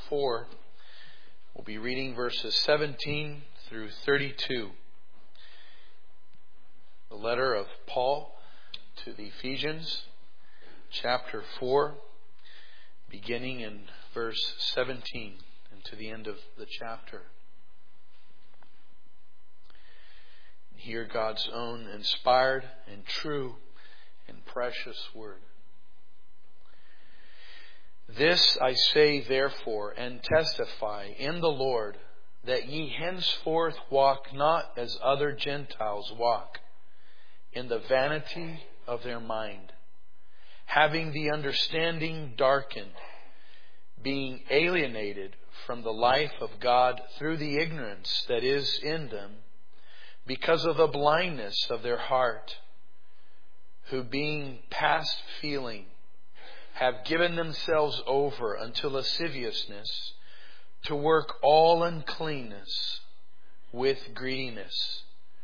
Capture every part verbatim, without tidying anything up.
four. We'll be reading verses seventeen through thirty-two. The letter of Paul to the Ephesians, chapter four, beginning in verse seventeen and to the end of the chapter. Hear God's own inspired and true and precious word. This I say therefore, and testify in the Lord, that ye henceforth walk not as other Gentiles walk, in the vanity of their mind, having the understanding darkened, being alienated from the life of God through the ignorance that is in them, because of the blindness of their heart, who being past feeling, have given themselves over unto lasciviousness, to work all uncleanness with greediness.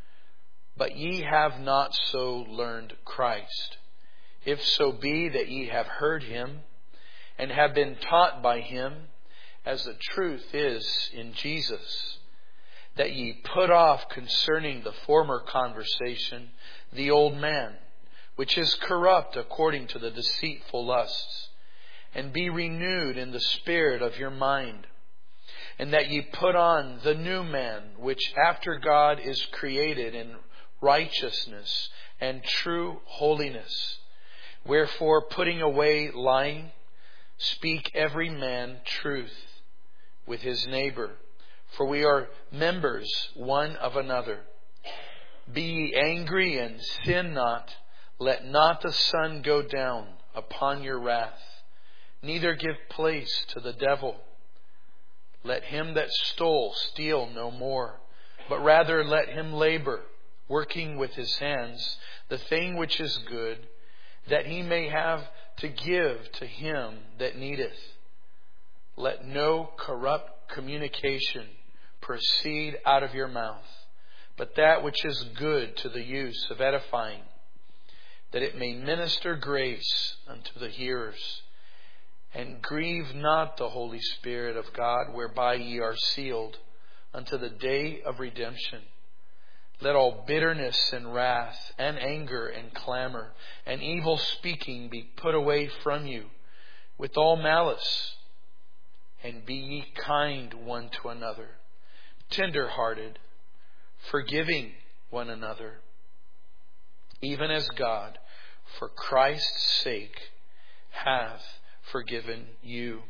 But ye have not so learned Christ, if so be that ye have heard Him, and have been taught by Him, as the truth is in Jesus, that ye put off concerning the former conversation the old man, which is corrupt according to the deceitful lusts, and be renewed in the spirit of your mind, and that ye put on the new man, which after God is created in righteousness and true holiness. Wherefore, putting away lying, speak every man truth with his neighbor, for we are members one of another. Be ye angry and sin not. Let not the sun go down upon your wrath, neither give place to the devil. Let him that stole steal no more, but rather let him labor, working with his hands the thing which is good, that he may have to give to him that needeth. Let no corrupt communication proceed out of your mouth, but that which is good to the use of edifying, that it may minister grace unto the hearers. And grieve not the Holy Spirit of God, whereby ye are sealed unto the day of redemption. Let all bitterness and wrath and anger and clamor and evil speaking be put away from you, with all malice. And be ye kind one to another, tender-hearted, forgiving one another, even as God, for Christ's sake, hath forgiven you.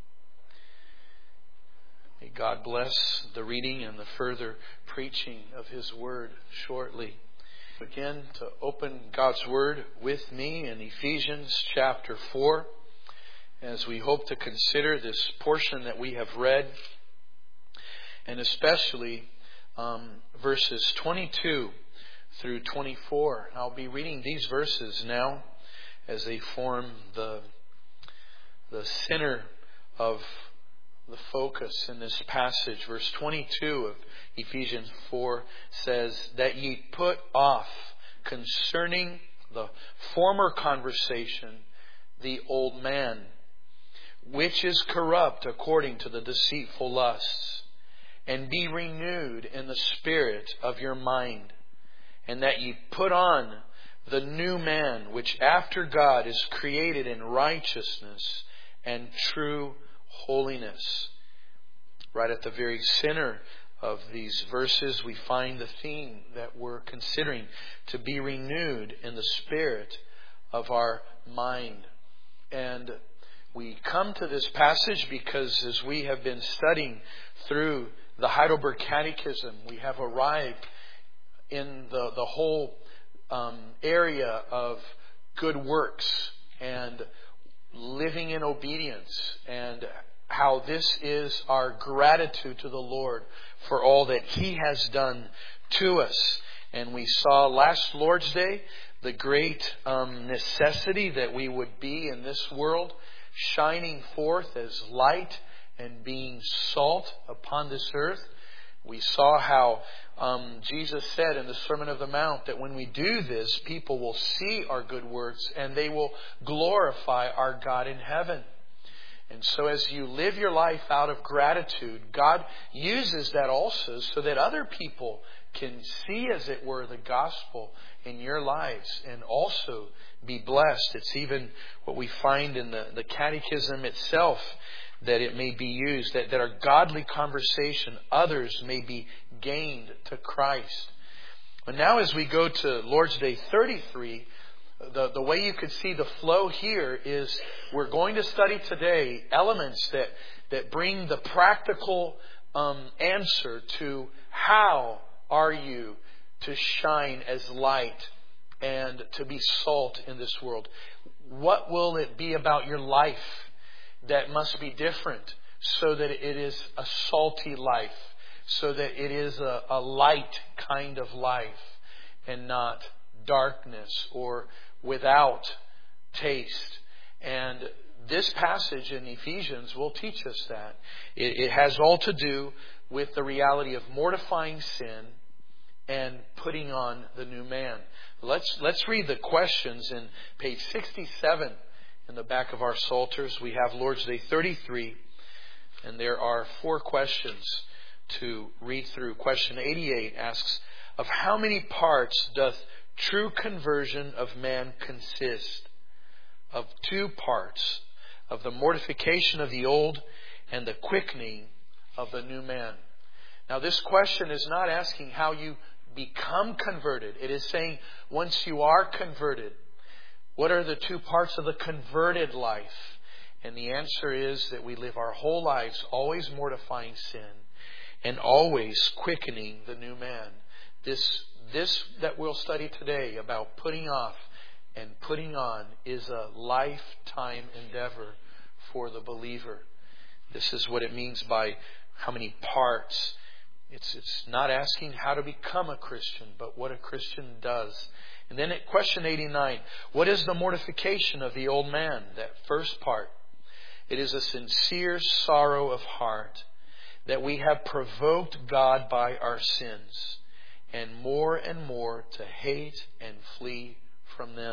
May God bless the reading and the further preaching of His Word shortly. Begin to open God's Word with me in Ephesians chapter four, as we hope to consider this portion that we have read, and especially um, verses twenty-two through twenty-four. I'll be reading these verses now as they form the, the center of the focus in this passage. Verse twenty-two of Ephesians four says, that ye put off concerning the former conversation the old man, which is corrupt according to the deceitful lusts, and be renewed in the spirit of your mind, and that ye put on the new man, which after God is created in righteousness and true holiness. Right at the very center of these verses, we find the theme that we're considering, to be renewed in the spirit of our mind. And we come to this passage because as we have been studying through the Heidelberg Catechism, we have arrived in the, the whole um, area of good works and living in obedience, and how this is our gratitude to the Lord for all that He has done to us. And we saw last Lord's Day the great um, necessity that we would be in this world, shining forth as light and being salt upon this earth. We saw how um, Jesus said in the Sermon on the Mount that when we do this, people will see our good works and they will glorify our God in heaven. And so as you live your life out of gratitude, God uses that also so that other people can see, as it were, the gospel in your lives and also be blessed. It's even what we find in the, the catechism itself, that it may be used, that, that our godly conversation, others may be gained to Christ. But now as we go to Lord's Day thirty-three, The, the way you could see the flow here is we're going to study today elements that, that bring the practical um, answer to how are you to shine as light and to be salt in this world. What will it be about your life that must be different so that it is a salty life, so that it is a, a light kind of life and not darkness or without taste. And this passage in Ephesians will teach us that. It, it has all to do with the reality of mortifying sin and putting on the new man. Let's let's read the questions in page sixty-seven in the back of our Psalters. We have Lord's Day thirty-three, and there are four questions to read through. Question eighty-eight asks, of how many parts doth true conversion of man consist? Of two parts, of the mortification of the old and the quickening of the new man. Now this question is not asking how you become converted. It is saying once you are converted, what are the two parts of the converted life? And the answer is that we live our whole lives always mortifying sin and always quickening the new man. This This that we'll study today about putting off and putting on is a lifetime endeavor for the believer. This is what it means by how many parts. It's, it's not asking how to become a Christian, but what a Christian does. And then at question eighty-nine, what is the mortification of the old man? That first part. It is a sincere sorrow of heart that we have provoked God by our sins, and more and more to hate and flee from them.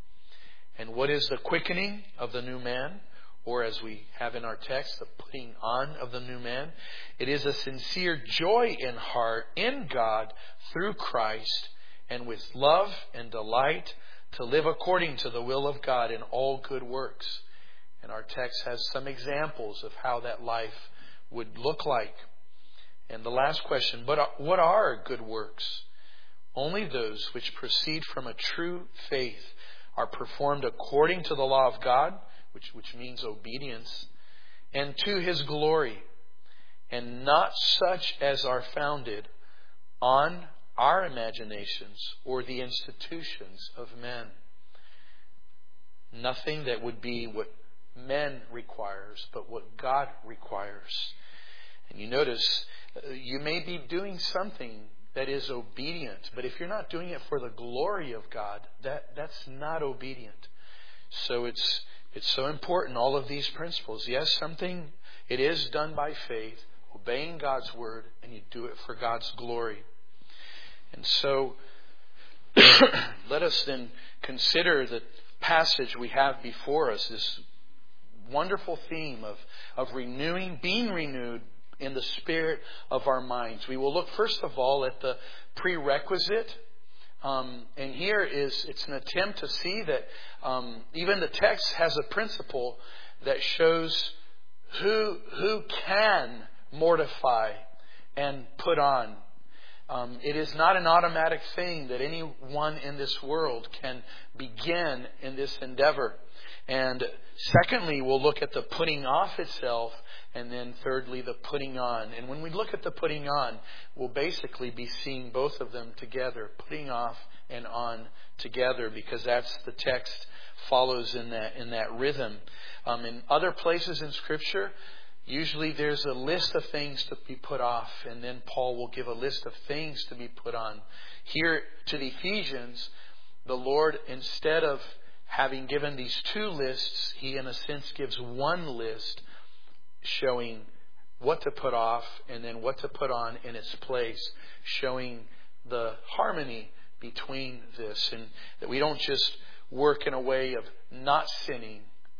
And what is the quickening of the new man? Or as we have in our text, the putting on of the new man. It is a sincere joy in heart in God through Christ, and with love and delight to live according to the will of God in all good works. And our text has some examples of how that life would look like. And the last question, but what are good works? Only those which proceed from a true faith are performed according to the law of God, which, which means obedience, and to His glory, and not such as are founded on our imaginations or the institutions of men. Nothing that would be what men requires, but what God requires. And you notice, you may be doing something that is obedient, but if you're not doing it for the glory of God, that, that's not obedient. So it's it's so important, all of these principles. Yes, something, it is done by faith, obeying God's word, and you do it for God's glory. And so, let us then consider the passage we have before us, this wonderful theme of, of renewing, being renewed in the spirit of our minds. We will look first of all at the prerequisite. Um, and here is, it's an attempt to see that um, even the text has a principle that shows who who can mortify and put on. Um, it is not an automatic thing that anyone in this world can begin in this endeavor. And secondly, we'll look at the putting off itself, and then thirdly, the putting on. And when we look at the putting on, we'll basically be seeing both of them together, putting off and on together, because that's the text follows in that in that rhythm. Um, in other places in Scripture, usually there's a list of things to be put off, and then Paul will give a list of things to be put on. Here to the Ephesians, the Lord, instead of having given these two lists, He in a sense gives one list showing what to put off and then what to put on in its place, showing the harmony between this, and that we don't just work in a way of not sinning,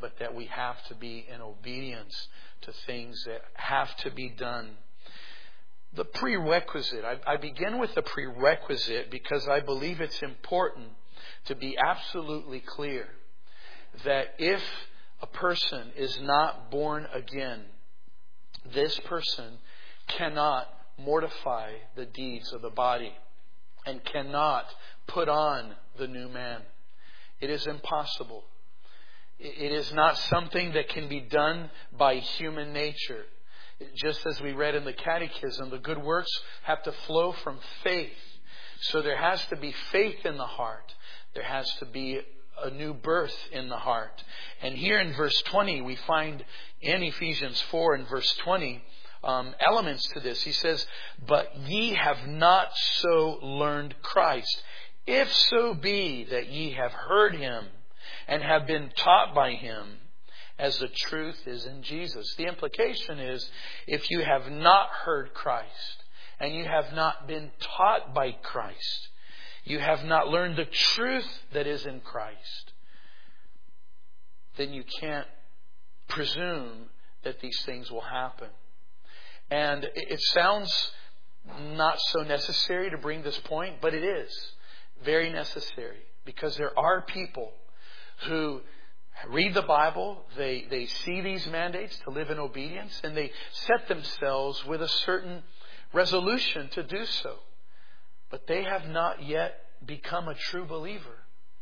but that we have to be in obedience to things that have to be done. The prerequisite. I, I begin with the prerequisite because I believe it's important to be absolutely clear that if a person is not born again, this person cannot mortify the deeds of the body and cannot put on the new man. It is impossible. It is not something that can be done by human nature. Just as we read in the Catechism, the good works have to flow from faith. So there has to be faith in the heart. There has to be a new birth in the heart. And here in verse twenty, we find in Ephesians four and verse twenty, um, elements to this. He says, "But ye have not so learned Christ, if so be that ye have heard Him and have been taught by Him, as the truth is in Jesus." The implication is, if you have not heard Christ and you have not been taught by Christ, you have not learned the truth that is in Christ, then you can't presume that these things will happen. And it sounds not so necessary to bring this point, but it is very necessary, because there are people who read the Bible, they, they see these mandates to live in obedience, and they set themselves with a certain resolution to do so. But they have not yet become a true believer.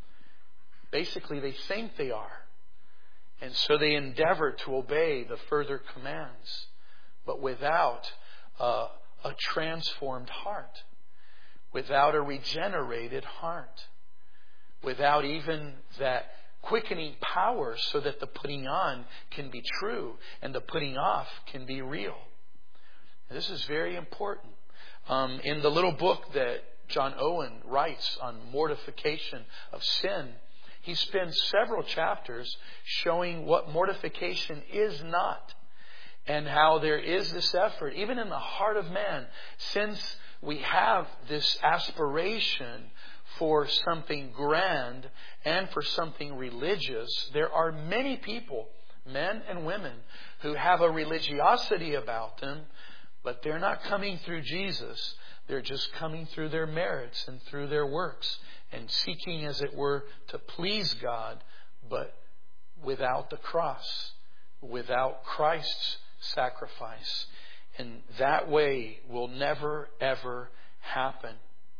Basically, they think they are. And so they endeavor to obey the further commands, but without uh, a transformed heart, without a regenerated heart, without even that quickening power so that the putting on can be true and the putting off can be real. And this is very important. Um, in the little book that John Owen writes on mortification of sin, he spends several chapters showing what mortification is not, and how there is this effort, even in the heart of man, since we have this aspiration for something grand and for something religious. There are many people, men and women, who have a religiosity about them, but they're not coming through Jesus. They're just coming through their merits and through their works and seeking, as it were, to please God, but without the cross, without Christ's sacrifice. And that way will never, ever happen.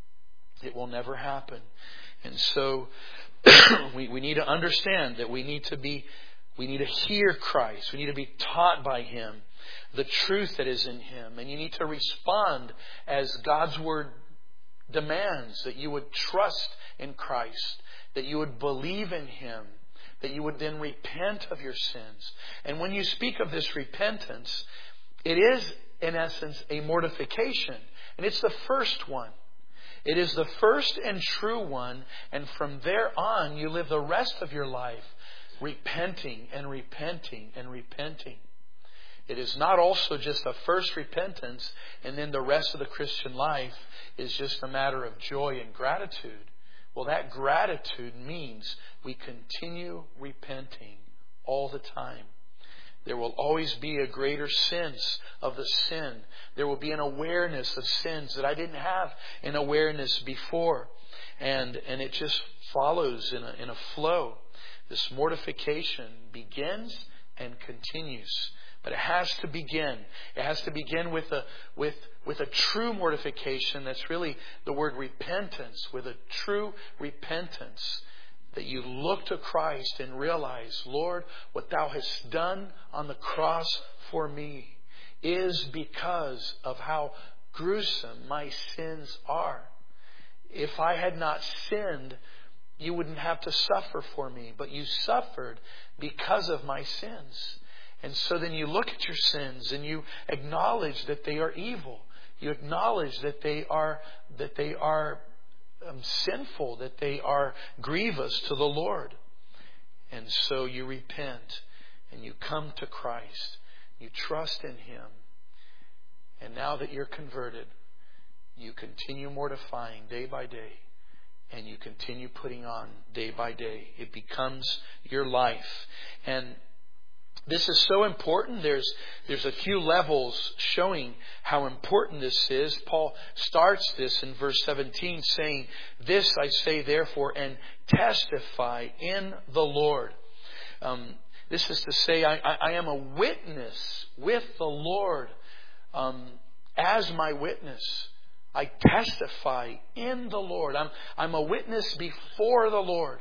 It will never happen. And so we, we need to understand that we need to be, we need to hear Christ. We need to be taught by Him the truth that is in Him. And you need to respond as God's Word demands, that you would trust in Christ, that you would believe in Him, that you would then repent of your sins. And when you speak of this repentance, it is, in essence, a mortification. And it's the first one. It is the first and true one. And from there on, you live the rest of your life repenting and repenting and repenting. It is not also just a first repentance and then the rest of the Christian life is just a matter of joy and gratitude. Well, that gratitude means we continue repenting all the time. There will always be a greater sense of the sin. There will be an awareness of sins that I didn't have an awareness before. And, and it just follows in a, in a flow. This mortification begins and continues. But it has to begin. It has to begin with a, with, with a true mortification. That's really the word repentance. With a true repentance. That you look to Christ and realize, Lord, what Thou hast done on the cross for me is because of how gruesome my sins are. If I had not sinned, You wouldn't have to suffer for me. But You suffered because of my sins. And so then you look at your sins and you acknowledge that they are evil. You acknowledge that they are that they are um, sinful, that they are grievous to the Lord. And so you repent and you come to Christ. You trust in Him. And now that you're converted, you continue mortifying day by day and you continue putting on day by day. It becomes your life. And this is so important. There's there's a few levels showing how important this is. Paul starts this in verse seventeen saying, "This I say therefore, and testify in the Lord." Um, this is to say, I, I, I am a witness with the Lord um, as my witness. I testify in the Lord. I'm, I'm a witness before the Lord.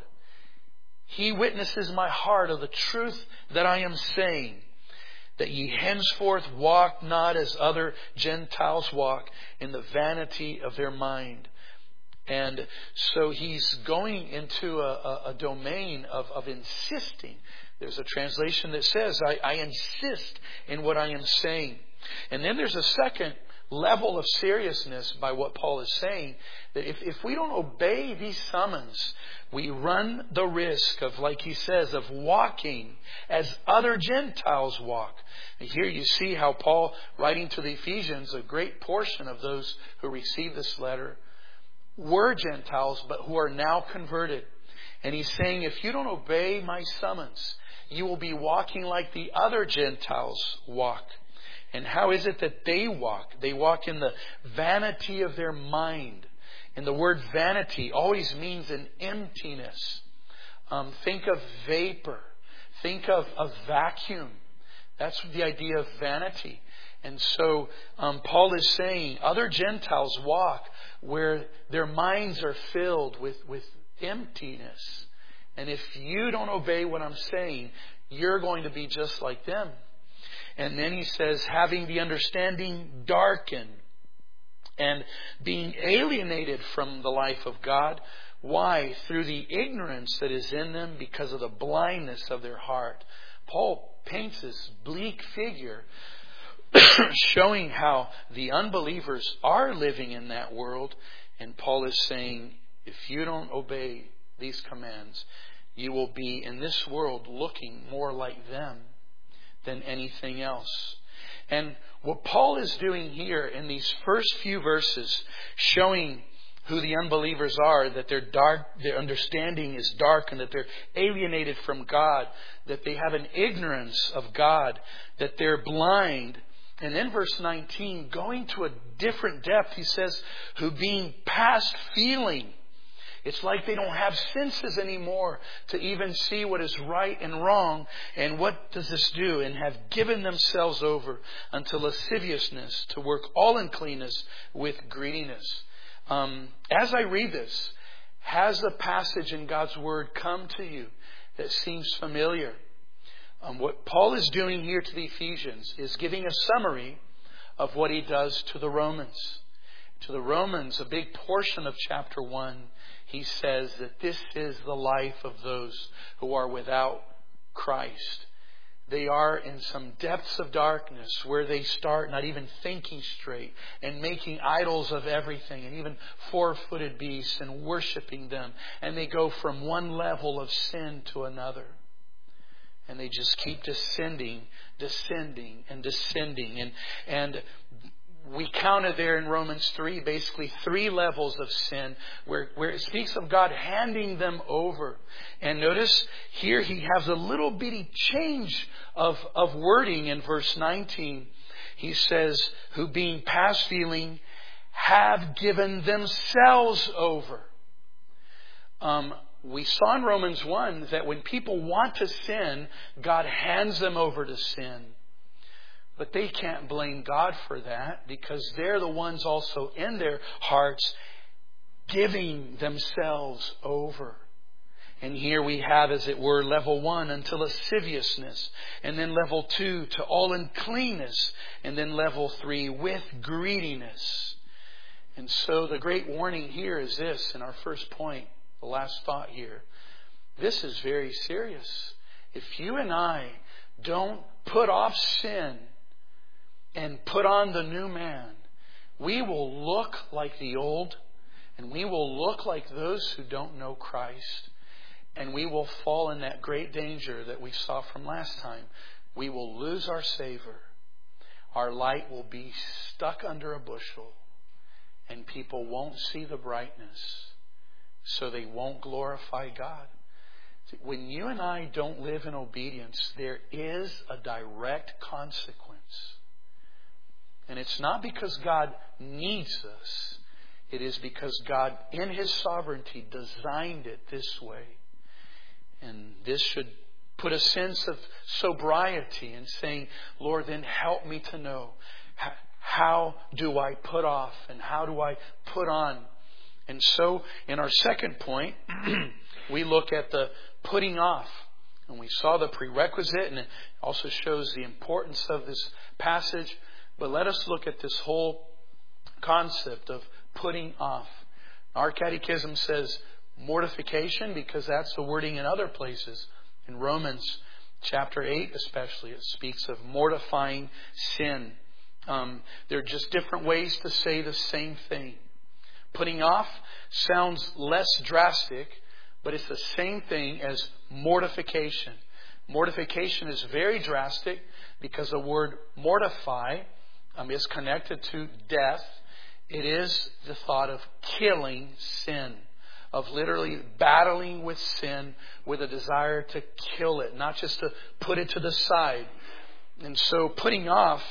He witnesses my heart of the truth that I am saying, that ye henceforth walk not as other Gentiles walk, in the vanity of their mind. And so he's going into a, a, a domain of, of insisting. There's a translation that says, I, I insist in what I am saying. And then there's a second level of seriousness by what Paul is saying, that if, if we don't obey these summons, we run the risk of, like he says, of walking as other Gentiles walk. And here you see how Paul, writing to the Ephesians, a great portion of those who received this letter were Gentiles, but who are now converted. And he's saying, if you don't obey my summons, you will be walking like the other Gentiles walk. And how is it that they walk? They walk in the vanity of their mind. And the word vanity always means an emptiness. Um, think of vapor. Think of a vacuum. That's the idea of vanity. And so um, Paul is saying other Gentiles walk where their minds are filled with, with emptiness. And if you don't obey what I'm saying, you're going to be just like them. And then he says, having the understanding darkened and being alienated from the life of God. Why? Through the ignorance that is in them because of the blindness of their heart. Paul paints this bleak figure showing how the unbelievers are living in that world. And Paul is saying, if you don't obey these commands, you will be in this world looking more like them than anything else. And what Paul is doing here in these first few verses, showing who the unbelievers are, that their dark, their understanding is dark, and that they're alienated from God, that they have an ignorance of God, that they're blind. And then verse nineteen, going to a different depth, he says, who being past feeling. It's like they don't have senses anymore to even see what is right and wrong. And what does this do? And have given themselves over unto lasciviousness, to work all uncleanness with greediness. Um, as I read this, has a passage in God's Word come to you that seems familiar? Um, what Paul is doing here to the Ephesians is giving a summary of what he does to the Romans. To the Romans, a big portion of chapter one, he says that this is the life of those who are without Christ. They are in some depths of darkness where they start not even thinking straight and making idols of everything, and even four-footed beasts, and worshiping them. And they go from one level of sin to another. And they just keep descending, descending, and descending. And, and we counted there in Romans three, basically three levels of sin where, where it speaks of God handing them over. And notice here he has a little bitty change of, of wording in verse nineteen. He says, who being past feeling have given themselves over. Um, we saw in Romans one that when people want to sin, God hands them over to sin. But they can't blame God for that, because they're the ones also in their hearts giving themselves over. And here we have, as it were, level one unto lasciviousness, and then level two to all uncleanness, and then level three with greediness. And so the great warning here is this, in our first point, the last thought here. This is very serious. If you and I don't put off sin and put on the new man, we will look like the old, and we will look like those who don't know Christ. And we will fall in that great danger that we saw from last time. We will lose our savor. Our light will be stuck under a bushel, and people won't see the brightness. so they won't glorify God. When you and I don't live in obedience, there is a direct consequence. And it's not because God needs us. It is because God, in His sovereignty, designed it this way. And this should put a sense of sobriety in saying, Lord, then help me to know, how do I put off and how do I put on? And so, in our second point, we look at the putting off. And we saw the prerequisite, and it also shows the importance of this passage. But let us look at this whole concept of putting off. Our catechism says mortification, because that's the wording in other places. In Romans chapter eight especially, it speaks of mortifying sin. Um, there are just different ways to say the same thing. Putting off sounds less drastic, but it's the same thing as mortification. Mortification is very drastic because the word mortify um, is connected to death. It is the thought of killing sin, of literally battling with sin with a desire to kill it, not just to put it to the side. And so putting off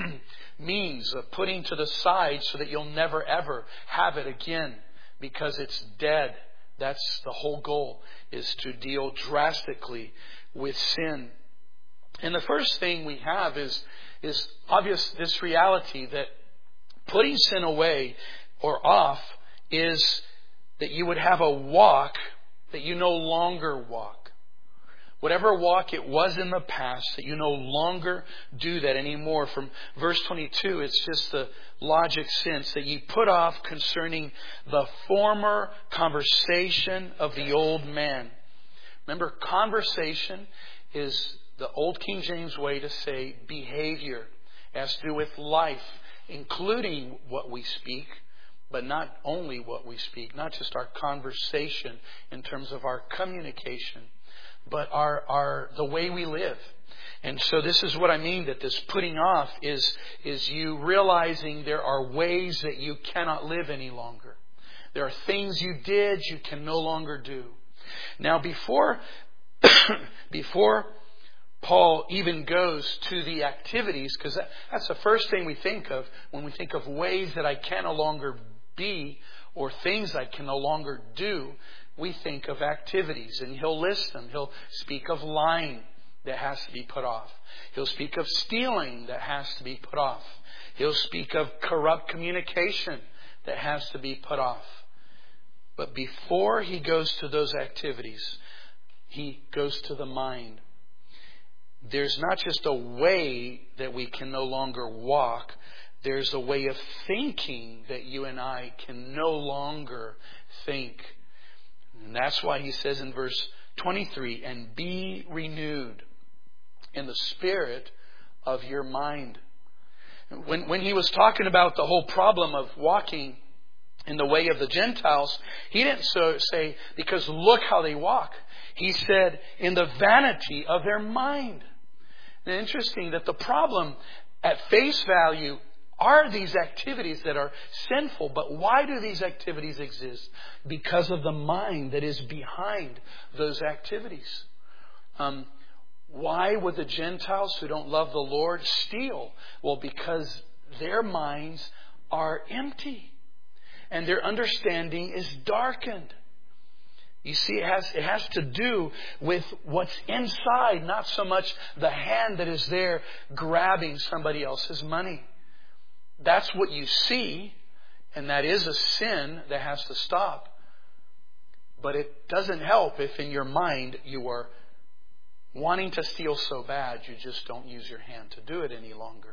means putting to the side so that you'll never ever have it again because it's dead. That's the whole goal, is to deal drastically with sin. And the first thing we have is, is obvious this reality that putting sin away or off is that you would have a walk that you no longer walk. Whatever walk it was in the past, that you no longer do that anymore. From verse twenty-two, it's just the logic sense that you put off concerning the former conversation of the old man. Remember, conversation is the old King James way to say behavior. It has to do with life, including what we speak, but not only what we speak, not just our conversation in terms of our communication, but our, our the way we live. And so this is what I mean, that this putting off is, is you realizing there are ways that you cannot live any longer. There are things you did you can no longer do. Now before, before Paul even goes to the activities, because that, that's the first thing we think of when we think of ways that I can no longer be or things I can no longer do. We think of activities, and he'll list them. He'll speak of lying that has to be put off. He'll speak of stealing that has to be put off. He'll speak of corrupt communication that has to be put off. But before he goes to those activities, he goes to the mind. There's not just a way that we can no longer walk. There's a way of thinking that you and I can no longer think. And that's why he says in verse twenty-three, and be renewed in the spirit of your mind. When, when he was talking about the whole problem of walking in the way of the Gentiles, he didn't so say, because look how they walk. He said, in the vanity of their mind. And interesting that the problem at face value are these activities that are sinful. But why do these activities exist? Because of the mind that is behind those activities. Um, why would the Gentiles who don't love the Lord steal? Well, because their minds are empty and their understanding is darkened. You see, it has, it has to do with what's inside, not so much the hand that is there grabbing somebody else's money. That's what you see, and that is a sin that has to stop. But it doesn't help if in your mind you are wanting to steal so bad you just don't use your hand to do it any longer.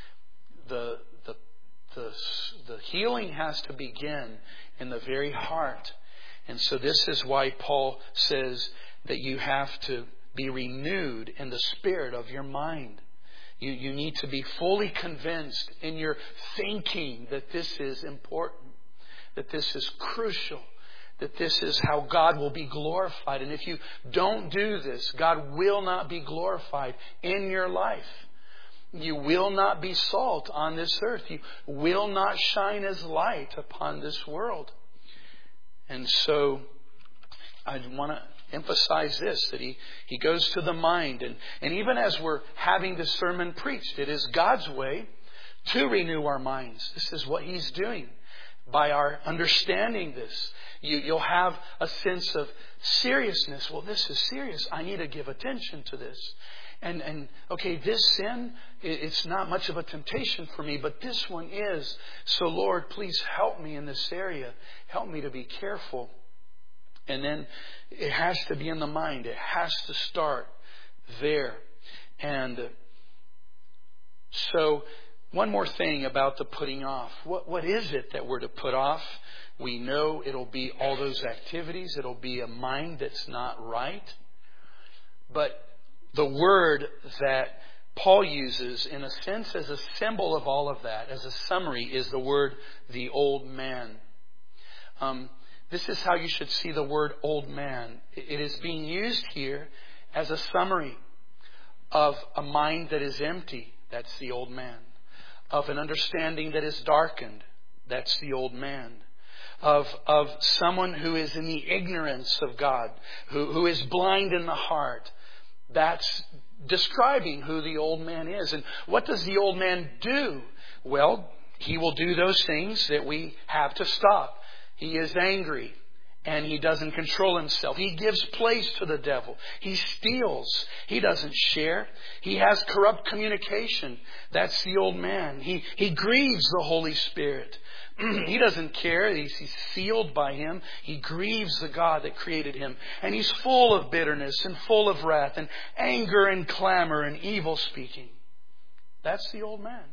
The, the, the, the healing has to begin in the very heart. And so this is why Paul says that you have to be renewed in the spirit of your mind. You, you need to be fully convinced in your thinking that this is important, that this is crucial, that this is how God will be glorified. And if you don't do this, God will not be glorified in your life. You will not be salt on this earth. You will not shine as light upon this world. And so I want to emphasize this, that he, he goes to the mind. And, and even as we're having this sermon preached, it is God's way to renew our minds. This is what He's doing. By our understanding this, you, you'll have a sense of seriousness. Well, this is serious. I need to give attention to this. And, and okay, this sin, it's not much of a temptation for me, but this one is. So Lord, please help me in this area. Help me to be careful. And then it has to be in the mind. It has to start there. And so one more thing about the putting off. What, what is it that we're to put off? We know it'll be all those activities. It'll be a mind that's not right. But the word that Paul uses, in a sense, as a symbol of all of that, as a summary, is the word the old man. Um, this is how you should see the word old man. It is being used here as a summary of a mind that is empty. That's the old man. Of an understanding that is darkened. That's the old man. Of, of someone who is in the ignorance of God, who, who is blind in the heart. That's describing who the old man is. And what does the old man do? Well, he will do those things that we have to stop. He is angry and he doesn't control himself. He gives place to the devil. He steals. He doesn't share. He has corrupt communication. That's the old man. He, he grieves the Holy Spirit. He doesn't care. He's, he's sealed by Him. He grieves the God that created him. And he's full of bitterness and full of wrath and anger and clamor and evil speaking. That's the old man.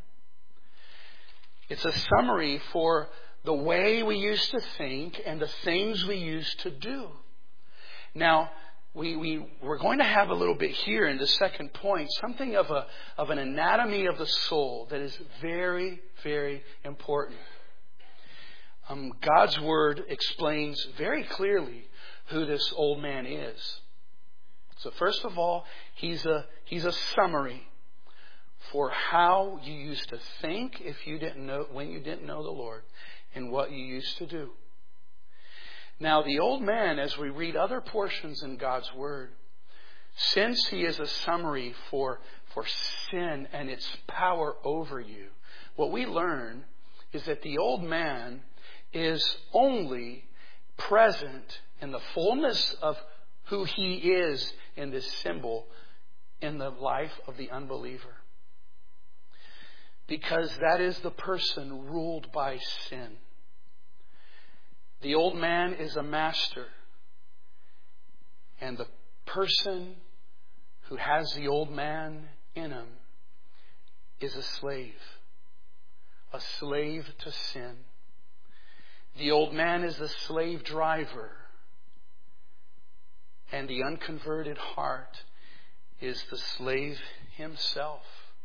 It's a summary for the way we used to think and the things we used to do. Now, we, we, we're going to have a little bit here in the second point, something of a of an anatomy of the soul that is very, very important. Um, God's Word explains very clearly who this old man is. So first of all, he's a he's a summary for how you used to think if you didn't know when you didn't know the Lord, and what you used to do. Now, the old man, as we read other portions in God's Word, since he is a summary for for sin and its power over you, what we learn is that the old man is only present in the fullness of who he is in this symbol in the life of the unbeliever. Because that is the person ruled by sin. The old man is a master. And the person who has the old man in him is a slave. A slave to sin. The old man is the slave driver. And the unconverted heart is the slave himself.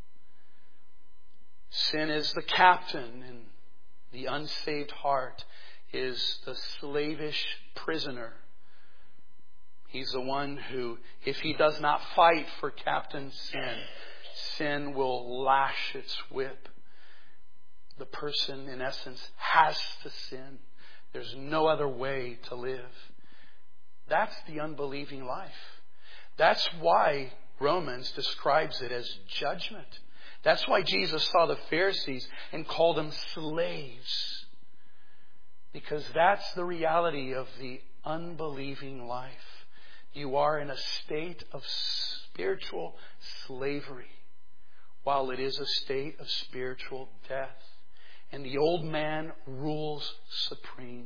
Sin is the captain, and the unsaved heart is the slavish prisoner. He's the one who, if he does not fight for Captain Sin, sin will lash its whip. The person, in essence, has to sin. There's no other way to live. That's the unbelieving life. That's why Romans describes it as judgment. That's why Jesus saw the Pharisees and called them slaves. Because that's the reality of the unbelieving life. You are in a state of spiritual slavery, while it is a state of spiritual death. And the old man rules supreme.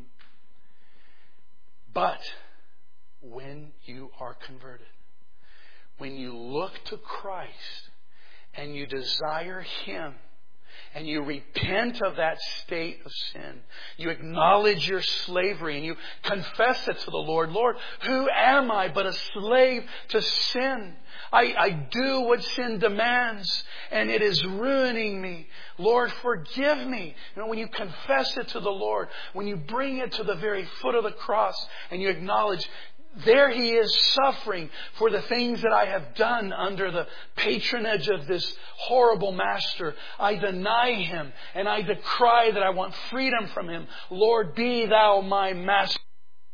But when you are converted, when you look to Christ and you desire Him, and you repent of that state of sin, you acknowledge your slavery and you confess it to the Lord. Lord, who am I but a slave to sin? I, I do what sin demands and it is ruining me. Lord, forgive me. You know, when you confess it to the Lord, when you bring it to the very foot of the cross and you acknowledge, there He is suffering for the things that I have done under the patronage of this horrible master. I deny Him and I decry that I want freedom from Him. Lord, be Thou my master.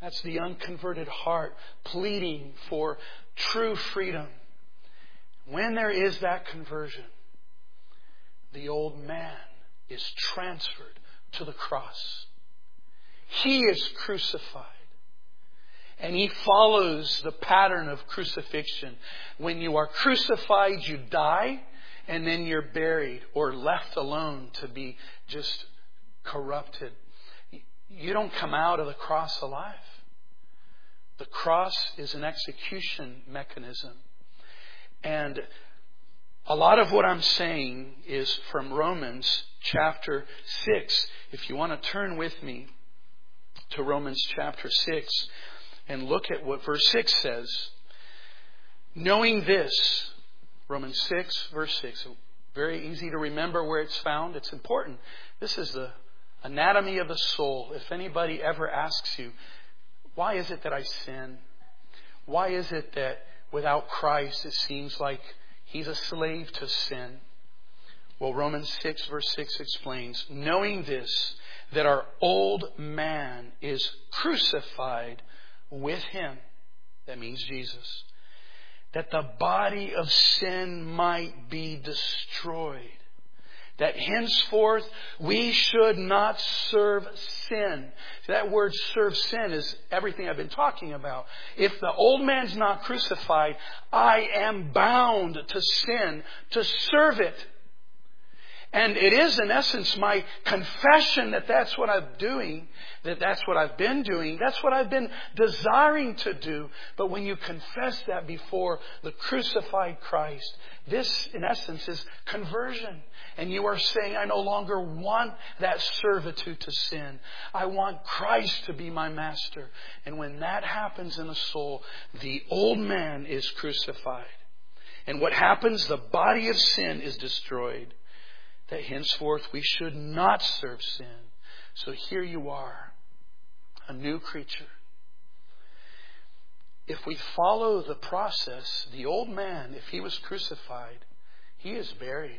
That's the unconverted heart pleading for true freedom. When there is that conversion, the old man is transferred to the cross. He is crucified. And he follows the pattern of crucifixion. When you are crucified, you die, and then you're buried or left alone to be just corrupted. You don't come out of the cross alive. The cross is an execution mechanism. And a lot of what I'm saying is from Romans chapter six. If you want to turn with me to Romans chapter six and look at what verse six says. Knowing this, Romans six, verse six. Very easy to remember where it's found. It's important. This is the anatomy of the soul. If anybody ever asks you, why is it that I sin? Why is it that without Christ it seems like He's a slave to sin? Well, Romans six verse six explains, knowing this, that our old man is crucified with Him. That means Jesus. That the body of sin might be destroyed. That henceforth we should not serve sin. That word serve sin is everything I've been talking about. If the old man's not crucified, I am bound to sin, to serve it. And it is in essence my confession that that's what I'm doing, that that's what I've been doing, that's what I've been desiring to do. But when you confess that before the crucified Christ, this in essence is conversion. And you are saying, I no longer want that servitude to sin. I want Christ to be my master. And when that happens in the soul, the old man is crucified. And what happens? The body of sin is destroyed. That henceforth we should not serve sin. So here you are, a new creature. If we follow the process, the old man, if he was crucified, he is buried.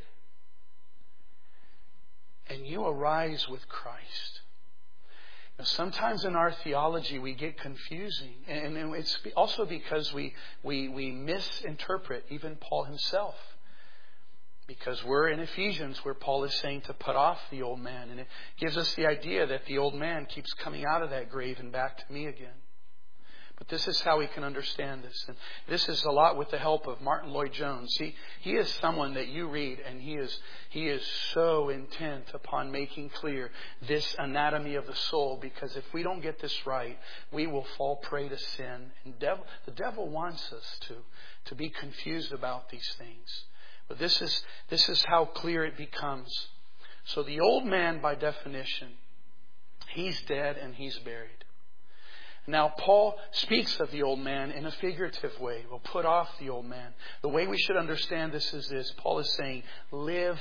And you arise with Christ. Now, sometimes in our theology we get confusing. And it's also because we, we, we misinterpret even Paul himself. Because we're in Ephesians where Paul is saying to put off the old man. And it gives us the idea that the old man keeps coming out of that grave and back to me again. But this is how we can understand this. And this is a lot with the help of Martin Lloyd-Jones. He, he is someone that you read and he is, he is so intent upon making clear this anatomy of the soul. Because if we don't get this right, we will fall prey to sin. And devil, the devil wants us to, to be confused about these things. But this is, this is how clear it becomes. So the old man, by definition, he's dead and he's buried. Now, Paul speaks of the old man in a figurative way. We'll put off the old man. The way we should understand this is this. Paul is saying, live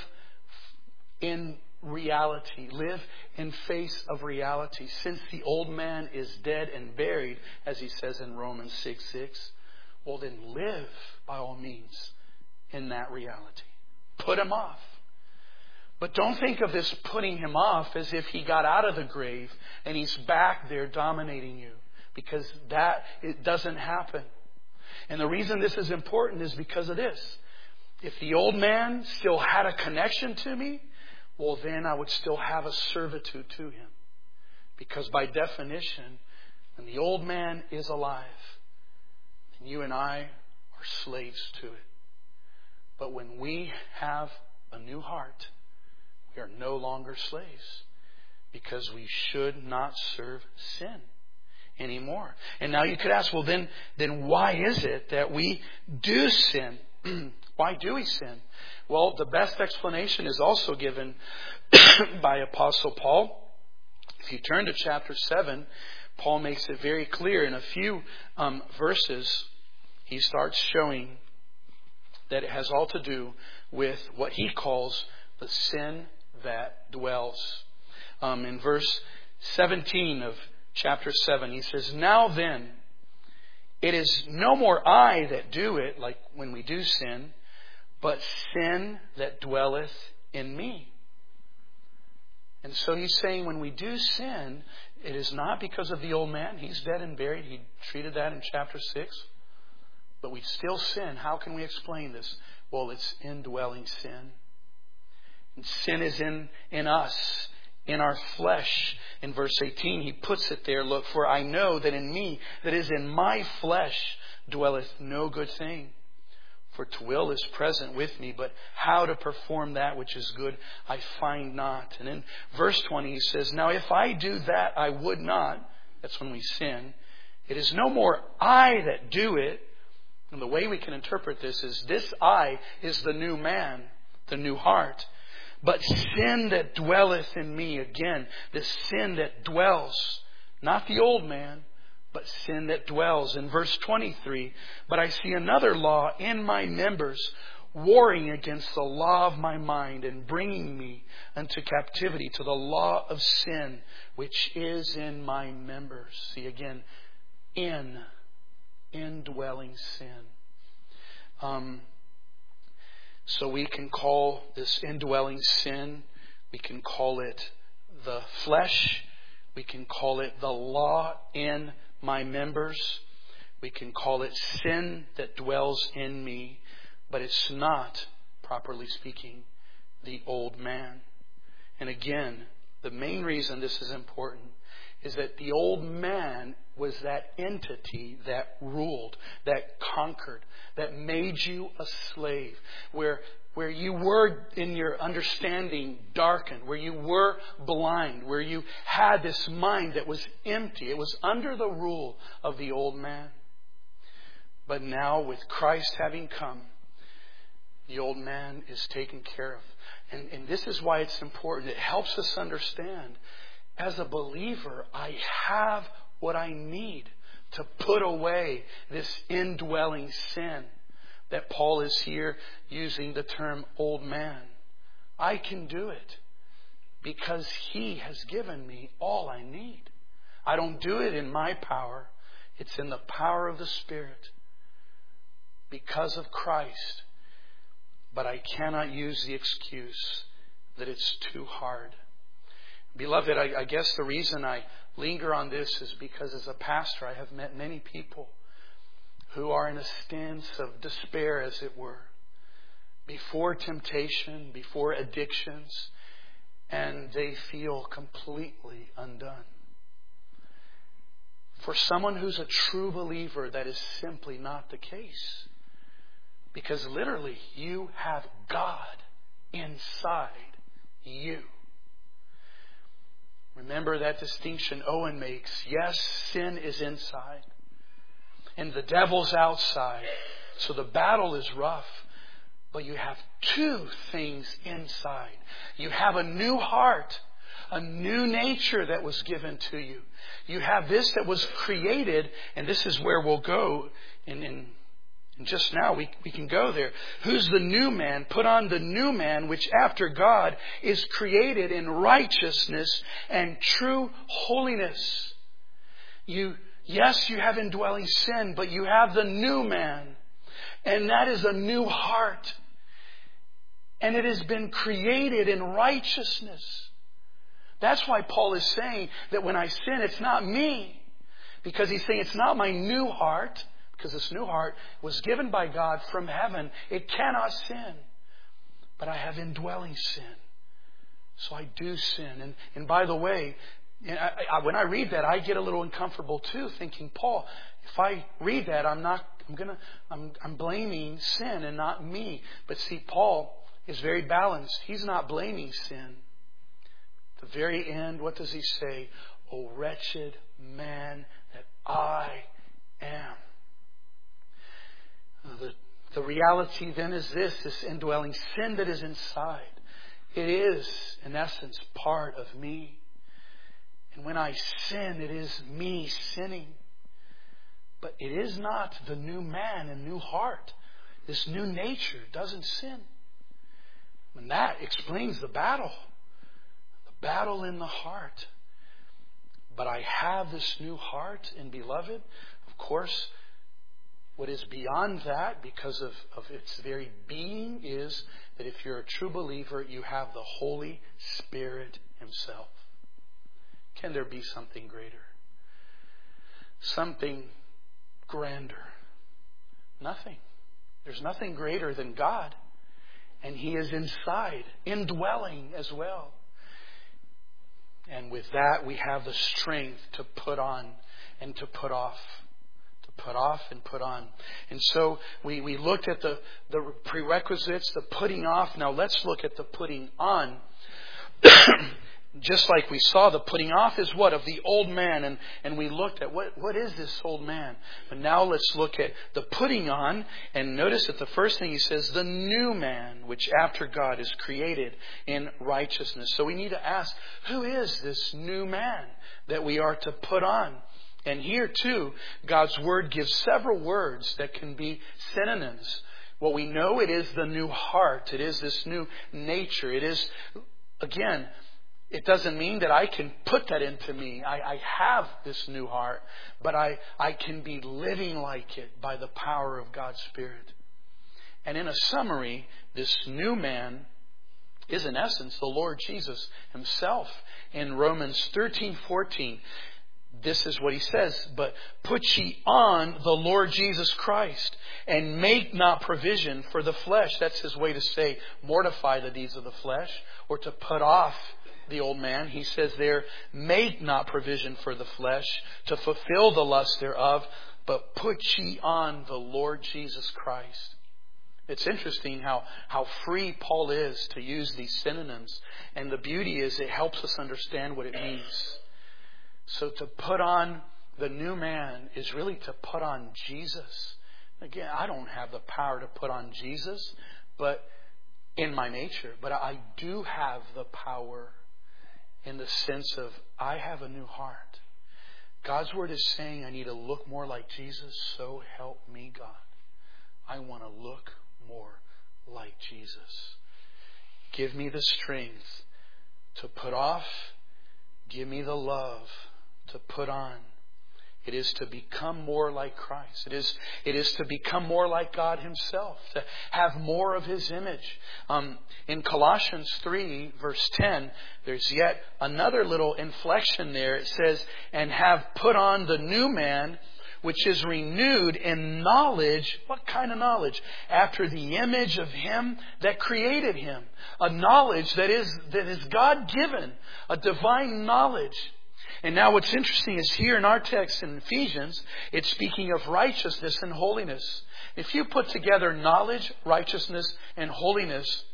in reality. Live in face of reality. Since the old man is dead and buried, as he says in Romans six six, well then live by all means in that reality. Put him off. But don't think of this putting him off as if he got out of the grave and he's back there dominating you. Because that, it doesn't happen. And the reason this is important is because of this. If the old man still had a connection to me, well then I would still have a servitude to him. Because by definition, when the old man is alive, then you and I are slaves to it. But when we have a new heart, we are no longer slaves. Because we should not serve sin anymore. And now you could ask, well then, then why is it that we do sin? Why do we sin? Well, the best explanation is also given by Apostle Paul. If you turn to chapter seven, Paul makes it very clear in a few um, verses. He starts showing that it has all to do with what he calls the sin that dwells. Um, in verse seventeen of chapter seven, he says, now then, it is no more I that do it, like when we do sin, but sin that dwelleth in me. And so he's saying when we do sin, it is not because of the old man. He's dead and buried. He treated that in chapter six. But we still sin. How can we explain this? Well, it's indwelling sin. And sin is in, in us, in our flesh. In verse eighteen, he puts it there, look, for I know that in me, that is in my flesh, dwelleth no good thing. For to will is present with me, but how to perform that which is good I find not. And in verse twenty he says, now if I do that I would not, that's when we sin, it is no more I that do it. And the way we can interpret this is this I is the new man, the new heart. But sin that dwelleth in me, again, this sin that dwells, not the old man, but sin that dwells. In verse twenty-three, but I see another law in my members, warring against the law of my mind, and bringing me unto captivity to the law of sin, which is in my members. See again, in, indwelling sin. Um, so we can call this indwelling sin, we can call it the flesh, we can call it the law in my members. We can call it sin that dwells in me, but it's not, properly speaking, the old man. And again, the main reason this is important is that the old man was that entity that ruled, that conquered, that made you a slave, where where you were in your understanding darkened, where you were blind, where you had this mind that was empty. It was under the rule of the old man. But now with Christ having come, the old man is taken care of. And, and this is why it's important. It helps us understand, as a believer, I have what I need to put away this indwelling sin. That Paul is here using the term old man. I can do it because He has given me all I need. I don't do it in my power. It's in the power of the Spirit because of Christ. But I cannot use the excuse that it's too hard. Beloved, I, I guess the reason I linger on this is because as a pastor I have met many people who are in a stance of despair, as it were, before temptation, before addictions, and they feel completely undone. For someone who's a true believer, that is simply not the case. Because literally, you have God inside you. Remember that distinction Owen makes. Yes, sin is inside. And the devil's outside. So the battle is rough. But you have two things inside. You have a new heart. A new nature that was given to you. You have this that was created. And this is where we'll go. In, in, in just now we, we can go there. Who's the new man? Put on the new man, which after God is created in righteousness and true holiness. You Yes, you have indwelling sin, but you have the new man. And that is a new heart. And it has been created in righteousness. That's why Paul is saying that when I sin, it's not me. Because he's saying it's not my new heart. Because this new heart was given by God from heaven. It cannot sin. But I have indwelling sin. So I do sin. And, and by the way, And I, I, when I read that, I get a little uncomfortable too, thinking, Paul, if I read that, I'm not, I'm gonna, I'm, I'm blaming sin and not me. But see, Paul is very balanced. He's not blaming sin. At the very end, what does he say? O wretched man that I am. The, the reality then is this, this indwelling sin that is inside. It is, in essence, part of me. And when I sin, it is me sinning. But it is not the new man and new heart. This new nature doesn't sin. And that explains the battle. The battle in the heart. But I have this new heart. And beloved, of course, what is beyond that, because of, of its very being, is that if you're a true believer, you have the Holy Spirit Himself. Can there be something greater? Something grander? Nothing. There's nothing greater than God. And He is inside, indwelling as well. And with that, we have the strength to put on and to put off. To put off and put on. And so we, we looked at the, the prerequisites, the putting off. Now let's look at the putting on. Just like we saw, the putting off is what? Of the old man. And, and we looked at what, what is this old man? But now let's look at the putting on. And notice that the first thing he says, the new man, which after God is created in righteousness. So we need to ask, who is this new man that we are to put on? And here too, God's Word gives several words that can be synonyms. What we know, it is the new heart. It is this new nature. It is, again, it doesn't mean that I can put that into me. I, I have this new heart, but I, I can be living like it by the power of God's Spirit. And in a summary, this new man is in essence the Lord Jesus Himself. In Romans thirteen fourteen, this is what He says, but put ye on the Lord Jesus Christ, and make not provision for the flesh. That's His way to say, mortify the deeds of the flesh, or to put off the old man. He says there, make not provision for the flesh to fulfill the lust thereof, but put ye on the Lord Jesus Christ. It's interesting how, how free Paul is to use these synonyms. And the beauty is it helps us understand what it means. So to put on the new man is really to put on Jesus. Again, I don't have the power to put on Jesus, but in my nature, but I do have the power in the sense of I have a new heart. God's Word is saying I need to look more like Jesus, so help me God. I want to look more like Jesus. Give me the strength to put off. Give me the love to put on. It is to become more like Christ. It is, it is to become more like God Himself, to have more of His image. Um, in Colossians three, verse ten, there's yet another little inflection there. It says, and have put on the new man, which is renewed in knowledge. What kind of knowledge? After the image of Him that created him. A knowledge that is, that is God-given. A divine knowledge. And now what's interesting is here in our text in Ephesians, it's speaking of righteousness and holiness. If you put together knowledge, righteousness, and holiness,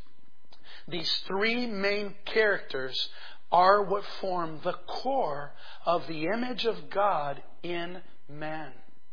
these three main characters are what form the core of the image of God in man.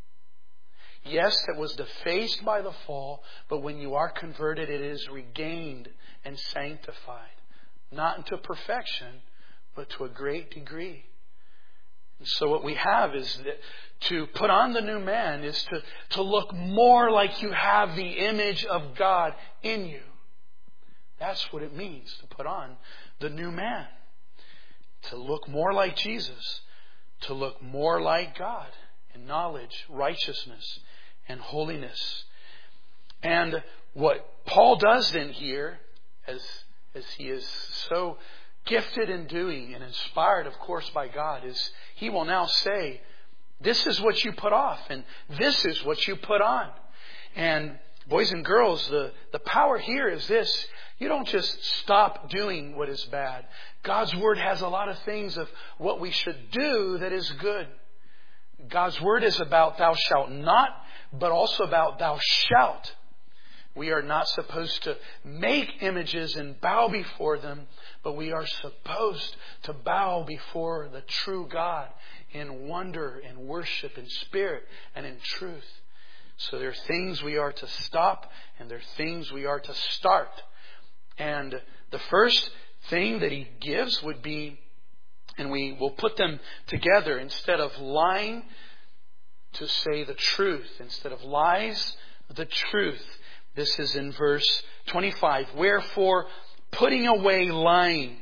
Yes, it was defaced by the fall, but when you are converted, it is regained and sanctified. Not into perfection, but to a great degree. And so what we have is that to put on the new man is to, to look more like you have the image of God in you. That's what it means to put on the new man. To look more like Jesus. To look more like God in knowledge, righteousness, and holiness. And what Paul does then here, as, as he is so gifted in doing and inspired, of course, by God, is he will now say, this is what you put off and this is what you put on. And boys and girls, the, the power here is this. You don't just stop doing what is bad. God's Word has a lot of things of what we should do that is good. God's Word is about thou shalt not, but also about thou shalt. We are not supposed to make images and bow before them, but we are supposed to bow before the true God in wonder and worship in spirit and in truth. So there are things we are to stop and there are things we are to start. And the first thing that he gives would be, and we will put them together, instead of lying, to say the truth. Instead of lies, the truth. This is in verse twenty-five. Wherefore, putting away lying,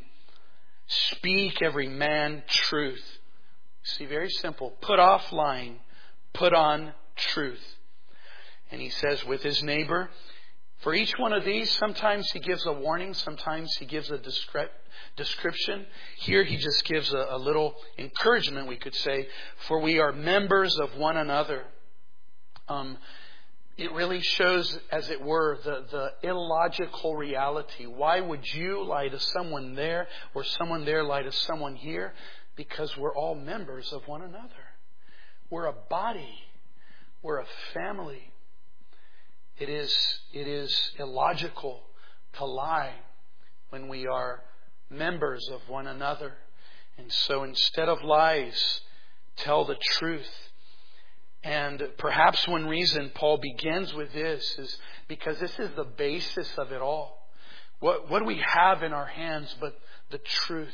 speak every man truth. See, very simple. Put off lying. Put on truth. And he says with his neighbor, for each one of these, sometimes he gives a warning, sometimes he gives a discre- description. Here he just gives a, a little encouragement, we could say, for we are members of one another. Um, it really shows, as it were, the, the illogical reality. Why would you lie to someone there or someone there lie to someone here? Because we're all members of one another. We're a body. We're a family. It is, it is illogical to lie when we are members of one another. And so instead of lies, tell the truth. And perhaps one reason Paul begins with this is because this is the basis of it all. What, what do we have in our hands but the truth?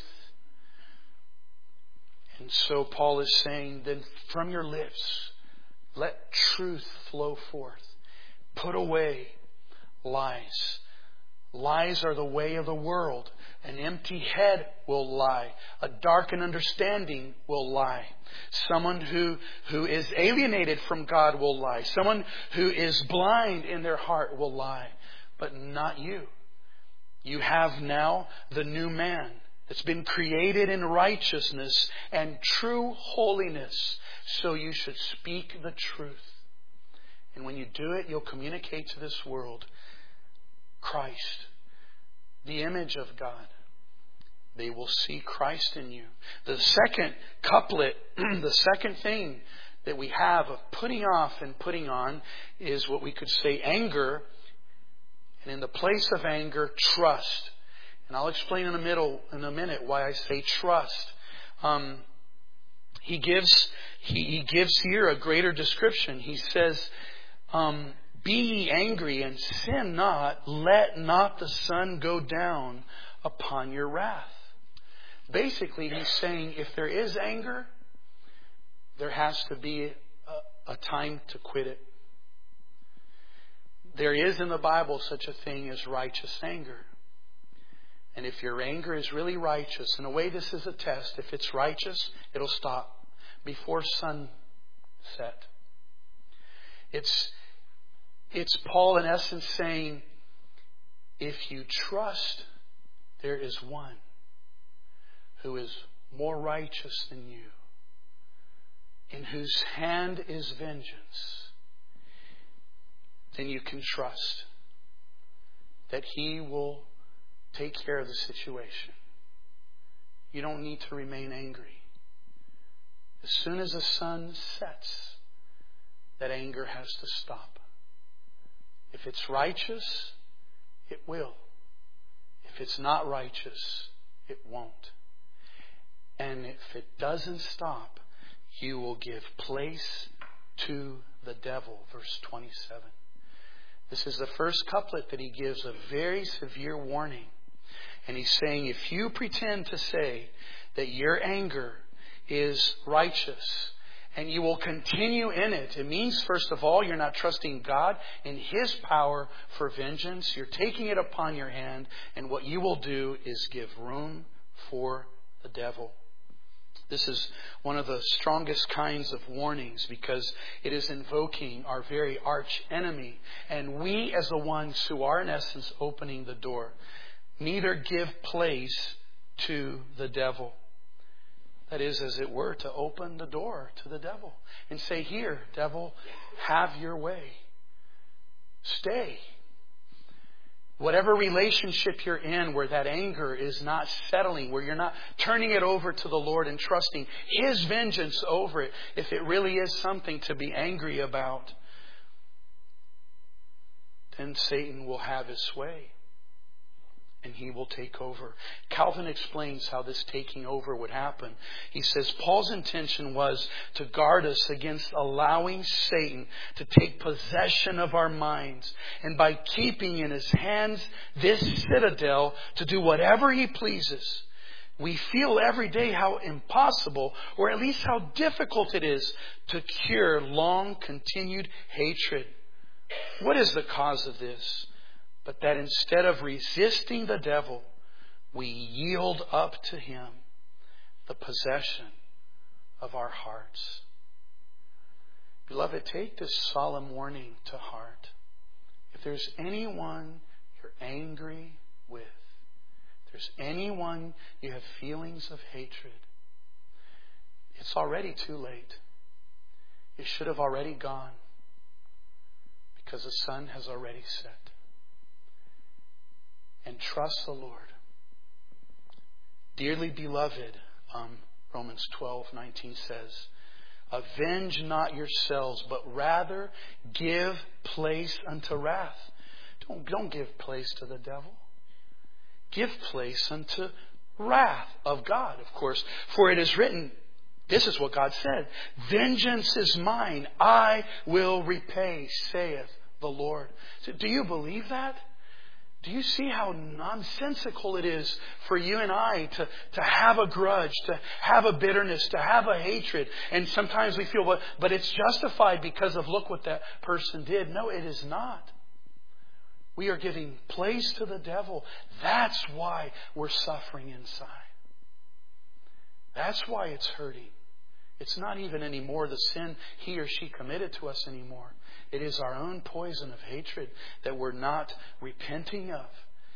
And so Paul is saying, then from your lips, let truth flow forth. Put away lies. Lies are the way of the world. An empty head will lie. A darkened understanding will lie. Someone who, who is alienated from God will lie. Someone who is blind in their heart will lie. But not you. You have now the new man that's been created in righteousness and true holiness. So you should speak the truth. And when you do it, you'll communicate to this world Christ, the image of God. They will see Christ in you. The second couplet, the second thing that we have of putting off and putting on is what we could say anger. And in the place of anger, trust. And I'll explain in a middle in a minute why I say trust. Um, he gives he, he gives here a greater description. He says, um, "Be ye angry and sin not; let not the sun go down upon your wrath." Basically, he's saying if there is anger, there has to be a, a time to quit it. There is in the Bible such a thing as righteous anger. And if your anger is really righteous, in a way this is a test, if it's righteous, it'll stop before sunset. It's, it's Paul in essence saying, if you trust, there is one who is more righteous than you, in whose hand is vengeance, then you can trust that He will take care of the situation. You don't need to remain angry. As soon as the sun sets, that anger has to stop. If it's righteous, it will. If it's not righteous, it won't. And if it doesn't stop, you will give place to the devil. Verse twenty-seven. This is the first couplet that he gives a very severe warning. And he's saying, if you pretend to say that your anger is righteous and you will continue in it, it means, first of all, you're not trusting God in His power for vengeance. You're taking it upon your hand, and what you will do is give room for the devil. This is one of the strongest kinds of warnings because it is invoking our very arch enemy. And we, as the ones who are in essence opening the door, neither give place to the devil. That is, as it were, to open the door to the devil and say, here, devil, have your way. Stay. Whatever relationship you're in where that anger is not settling, where you're not turning it over to the Lord and trusting His vengeance over it, if it really is something to be angry about, then Satan will have his way and he will take over. Calvin explains how this taking over would happen. He says Paul's intention was to guard us against allowing Satan to take possession of our minds, and by keeping in his hands this citadel to do whatever he pleases. We feel every day how impossible, or at least how difficult it is to cure long continued hatred. What is the cause of this? But that instead of resisting the devil, we yield up to him the possession of our hearts. Beloved, take this solemn warning to heart. If there's anyone you're angry with, if there's anyone you have feelings of hatred, it's already too late. It should have already gone because the sun has already set. And trust the Lord. Dearly beloved, um, Romans twelve nineteen says, avenge not yourselves, but rather give place unto wrath. Don't, don't give place to the devil. Give place unto wrath of God, of course. For it is written, this is what God said, vengeance is mine, I will repay, saith the Lord. So do you believe that? Do you see how nonsensical it is for you and I to, to have a grudge, to have a bitterness, to have a hatred? And sometimes we feel, but, but it's justified because of look what that person did. No, it is not. We are giving place to the devil. That's why we're suffering inside. That's why it's hurting. It's not even anymore the sin he or she committed to us anymore. It is our own poison of hatred that we're not repenting of.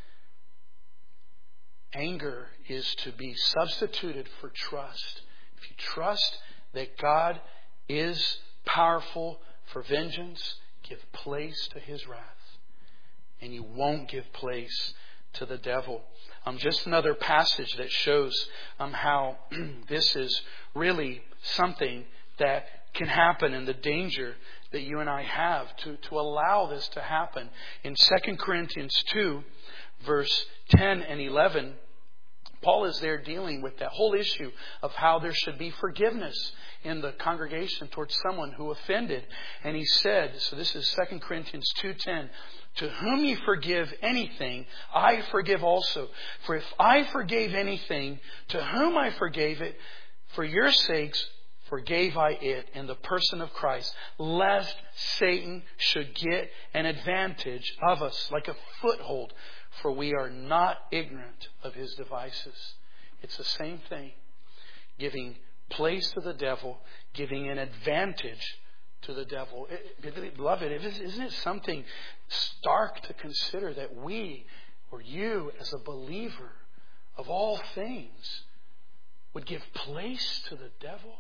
Anger is to be substituted for trust. If you trust that God is powerful for vengeance, give place to His wrath. And you won't give place to the devil. Um, just another passage that shows um, how this is really something that can happen and the danger that you and I have to, to allow this to happen. In Second Corinthians two, verse ten and eleven, Paul is there dealing with that whole issue of how there should be forgiveness in the congregation towards someone who offended. And he said, so this is Second Corinthians two ten, to whom you forgive anything, I forgive also. For if I forgave anything, to whom I forgave it, for your sakes forgave I it in the person of Christ, lest Satan should get an advantage of us, like a foothold, for we are not ignorant of his devices. It's the same thing. Giving place to the devil, giving an advantage to the devil. It, beloved, isn't it something stark to consider that we, or you as a believer of all things, would give place to the devil?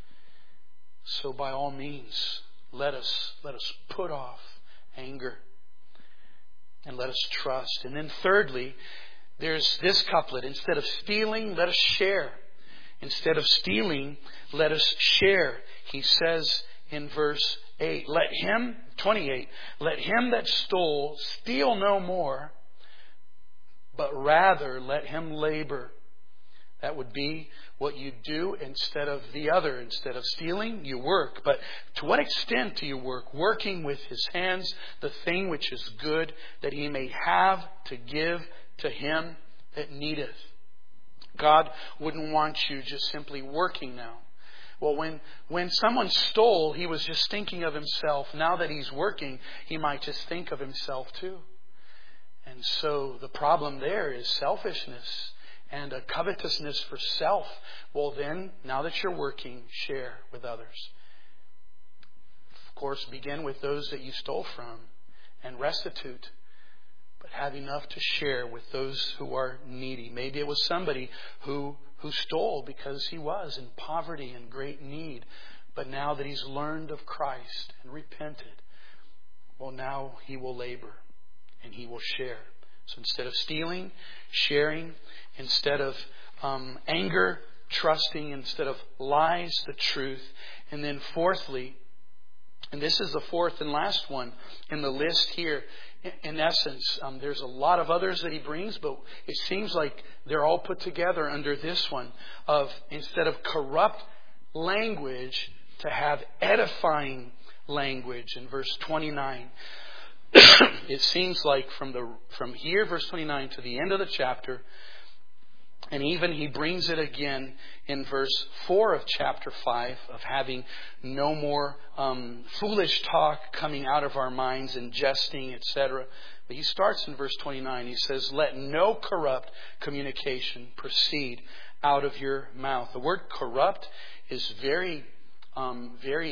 So by all means, let us let us put off anger and let us trust. And then thirdly, there's this couplet. Instead of stealing, let us share. Instead of stealing, let us share. He says in verse eight, let him, twenty-eight, let him that stole steal no more, but rather let him labor. That would be what you do instead of the other. Instead of stealing, you work. But to what extent do you work? Working with his hands the thing which is good, that he may have to give to him that needeth. God wouldn't want you just simply working now. Well, when, when someone stole, he was just thinking of himself. Now that he's working, he might just think of himself too. And so the problem there is selfishness and a covetousness for self. Well then, now that you're working, share with others. Of course, begin with those that you stole from and restitute. But have enough to share with those who are needy. Maybe it was somebody who, who stole because he was in poverty and great need. But now that he's learned of Christ and repented, well, now he will labor and he will share. So instead of stealing, sharing. Instead of um, anger, trusting. Instead of lies, the truth. And then fourthly, and this is the fourth and last one in the list here. In essence, um, there's a lot of others that he brings, but it seems like they're all put together under this one of instead of corrupt language, to have edifying language in verse twenty-nine. It seems like from the from here, verse twenty-nine, to the end of the chapter, and even he brings it again in verse four of chapter five, of having no more um, foolish talk coming out of our minds and jesting, et cetera. But he starts in verse twenty-nine. He says, let no corrupt communication proceed out of your mouth. The word corrupt is very, um, very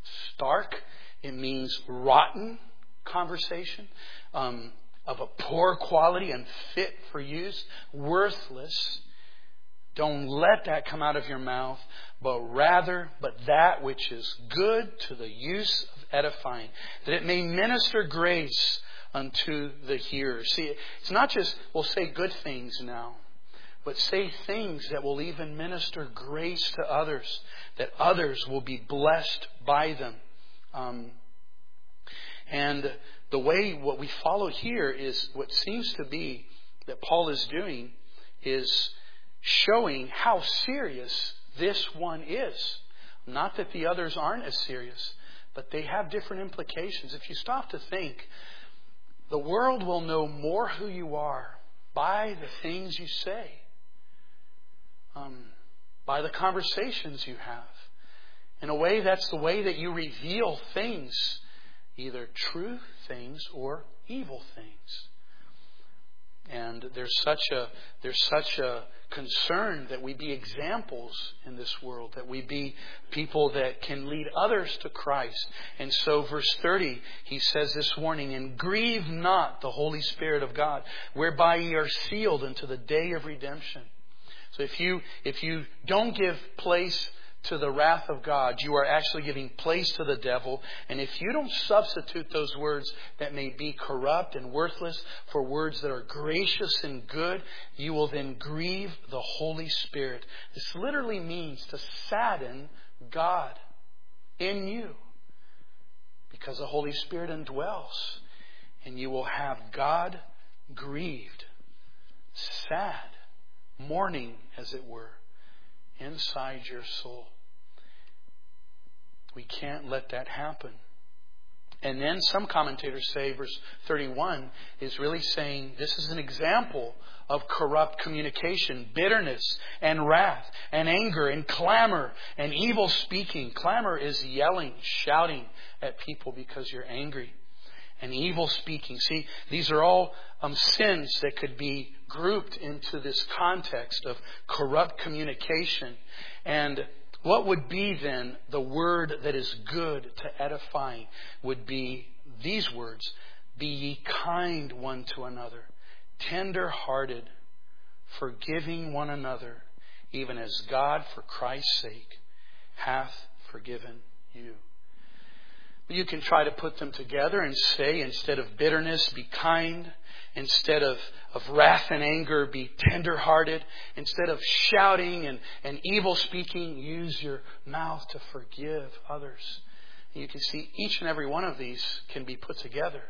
stark. It means rotten conversation, um, of a poor quality, unfit for use, worthless. Don't let that come out of your mouth, but rather, but that which is good to the use of edifying, that it may minister grace unto the hearer. See, it's not just, we'll say good things now, but say things that will even minister grace to others, that others will be blessed by them. Um, and the way, what we follow here is what seems to be that Paul is doing is showing how serious this one is. Not that the others aren't as serious, but they have different implications. If you stop to think, the world will know more who you are by the things you say, um, by the conversations you have. In a way, that's the way that you reveal things, either true things or evil things. And there's such a there's such a concern that we be examples in this world, that we be people that can lead others to Christ. And so verse thirty, he says this warning, and grieve not the Holy Spirit of God, whereby ye are sealed unto the day of redemption. So if you if you don't give place to the wrath of God, you are actually giving place to the devil. And if you don't substitute those words that may be corrupt and worthless for words that are gracious and good, you will then grieve the Holy Spirit. This literally means to sadden God in you, because the Holy Spirit indwells, and you will have God grieved, sad, mourning, as it were, inside your soul. We can't let that happen. And then some commentators say verse thirty-one is really saying this is an example of corrupt communication, bitterness and wrath and anger and clamor and evil speaking. Clamor is yelling, shouting at people because you're angry. And evil speaking. See, these are all um, sins that could be grouped into this context of corrupt communication. And what would be then the word that is good to edifying would be these words: be ye kind one to another, tender-hearted, forgiving one another, even as God for Christ's sake hath forgiven you. You can try to put them together and say, instead of bitterness, be kind. Instead of, of wrath and anger, be tender-hearted. Instead of shouting and, and evil speaking, use your mouth to forgive others. And you can see each and every one of these can be put together.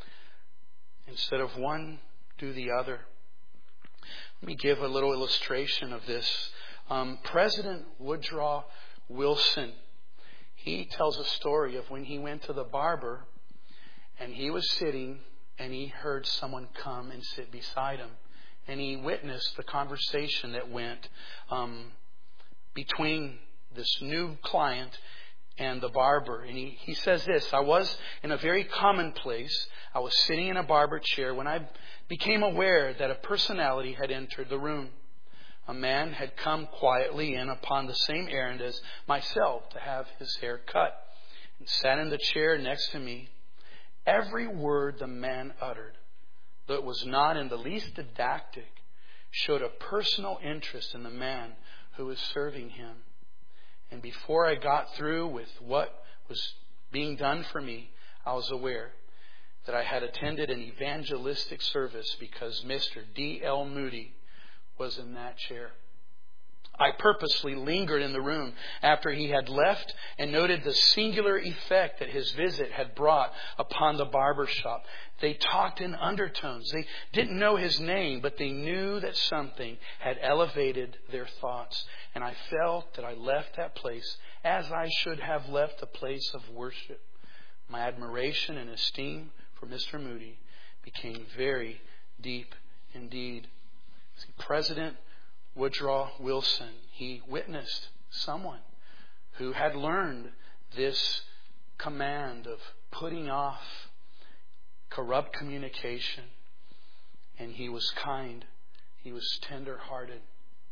Instead of one, do the other. Let me give a little illustration of this. Um, President Woodrow Wilson, he tells a story of when he went to the barber and he was sitting and he heard someone come and sit beside him. And he witnessed the conversation that went um, between this new client and the barber. And he, he says this: I was in a very common place. I was sitting in a barber chair when I became aware that a personality had entered the room. A man had come quietly in upon the same errand as myself to have his hair cut, and sat in the chair next to me. Every word the man uttered, though it was not in the least didactic, showed a personal interest in the man who was serving him. And before I got through with what was being done for me, I was aware that I had attended an evangelistic service because Mister D L Moody was in that chair. I purposely lingered in the room after he had left and noted the singular effect that his visit had brought upon the barber shop. They talked in undertones. They didn't know his name, but they knew that something had elevated their thoughts. And I felt that I left that place as I should have left the place of worship. My admiration and esteem for Mister Moody became very deep indeed. See, President Woodrow Wilson, he witnessed someone who had learned this command of putting off corrupt communication, and he was kind. He was tender-hearted.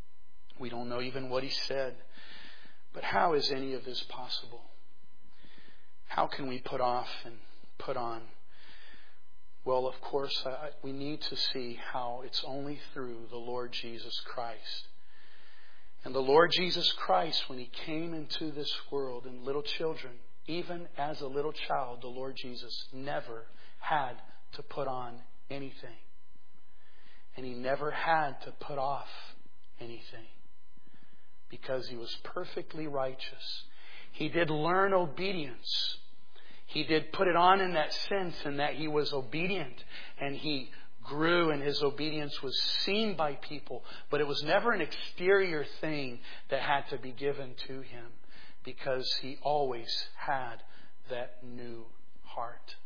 We don't know even what he said, but how is any of this possible? How can we put off and put on? Well, of course, uh, we need to see how it's only through the Lord Jesus Christ. And the Lord Jesus Christ, when He came into this world, and little children, even as a little child, the Lord Jesus never had to put on anything. And He never had to put off anything, because He was perfectly righteous. He did learn obedience. He did put it on in that sense, in that He was obedient, and He grew, and His obedience was seen by people. But it was never an exterior thing that had to be given to Him, because He always had that new heart.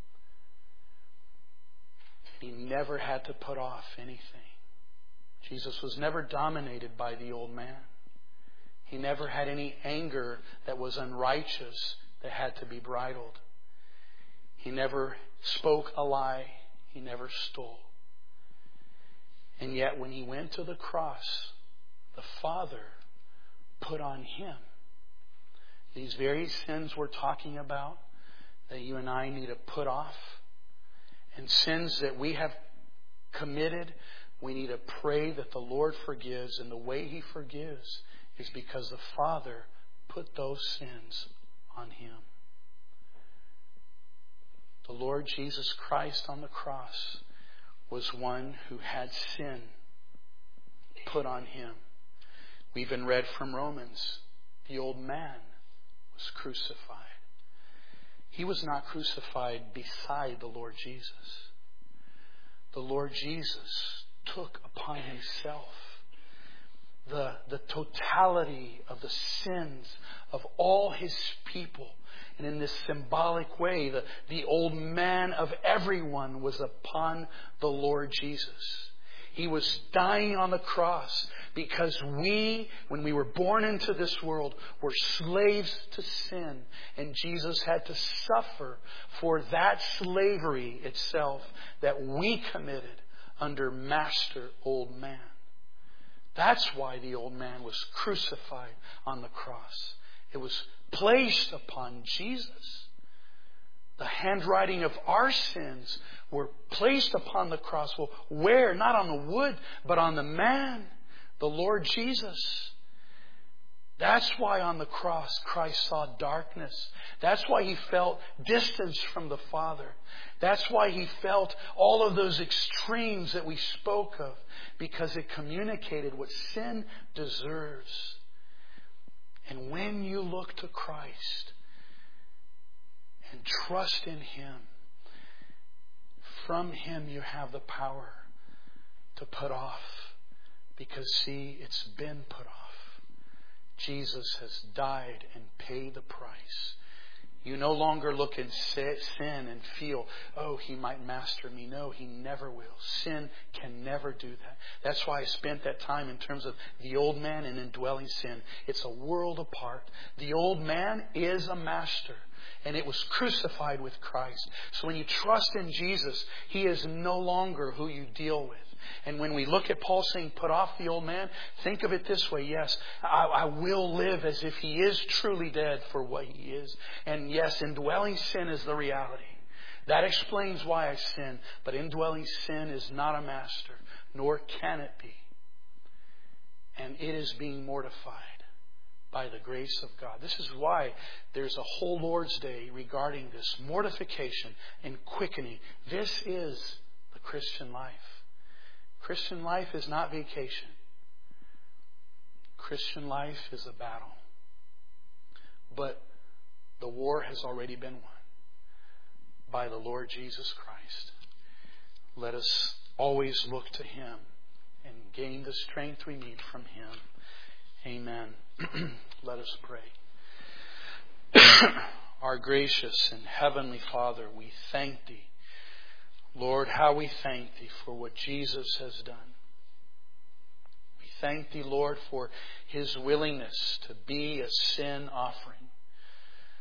He never had to put off anything. Jesus was never dominated by the old man. He never had any anger that was unrighteous that had to be bridled. He never spoke a lie. He never stole. And yet when He went to the cross, the Father put on Him these very sins we're talking about, that you and I need to put off, and sins that we have committed, we need to pray that the Lord forgives. And the way He forgives is because the Father put those sins on Him. The Lord Jesus Christ on the cross was one who had sin put on Him. We even read from Romans, the old man was crucified. He was not crucified beside the Lord Jesus. The Lord Jesus took upon Himself the, the totality of the sins of all His people. And in this symbolic way, the, the old man of everyone was upon the Lord Jesus. He was dying on the cross because we, when we were born into this world, were slaves to sin. And Jesus had to suffer for that slavery itself that we committed under master old man. That's why the old man was crucified on the cross. It was placed upon Jesus. The handwriting of our sins were placed upon the cross. Well, where? Not on the wood, but on the man, the Lord Jesus. That's why on the cross Christ saw darkness. That's why He felt distance from the Father. That's why He felt all of those extremes that we spoke of, because it communicated what sin deserves. And when you look to Christ and trust in Him, from Him you have the power to put off. Because see, it's been put off. Jesus has died and paid the price. You no longer look at sin and feel, oh, He might master me. No, He never will. Sin can never do that. That's why I spent that time in terms of the old man and indwelling sin. It's a world apart. The old man is a master, and it was crucified with Christ. So when you trust in Jesus, He is no longer who you deal with. And when we look at Paul saying, put off the old man, think of it this way. Yes, I, I will live as if he is truly dead for what he is. And yes, indwelling sin is the reality. That explains why I sin. But indwelling sin is not a master, nor can it be. And it is being mortified by the grace of God. This is why there's a whole Lord's Day regarding this mortification and quickening. This is the Christian life. Christian life is not vacation. Christian life is a battle. But the war has already been won by the Lord Jesus Christ. Let us always look to Him and gain the strength we need from Him. Amen. Let us pray. Our gracious and heavenly Father, we thank Thee. Lord, how we thank Thee for what Jesus has done. We thank Thee, Lord, for His willingness to be a sin offering.